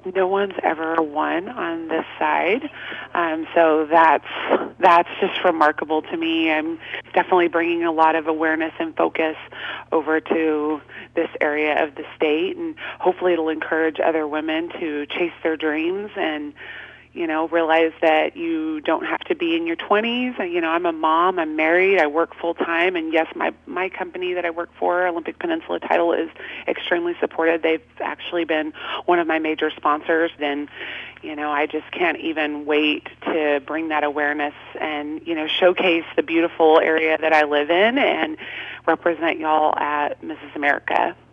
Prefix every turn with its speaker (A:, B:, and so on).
A: no one's ever won on this side. So that's just remarkable to me. I'm definitely bringing a lot of awareness and focus over to this area of the state, and hopefully it'll encourage other women to chase their dreams and realize that you don't have to be in your 20s. I'm a mom, I'm married, I work full time, and yes, my company that I work for, Olympic Peninsula Title, is extremely supportive. They've actually been one of my major sponsors, and I just can't even wait to bring that awareness and, showcase the beautiful area that I live in and represent y'all at Mrs. America.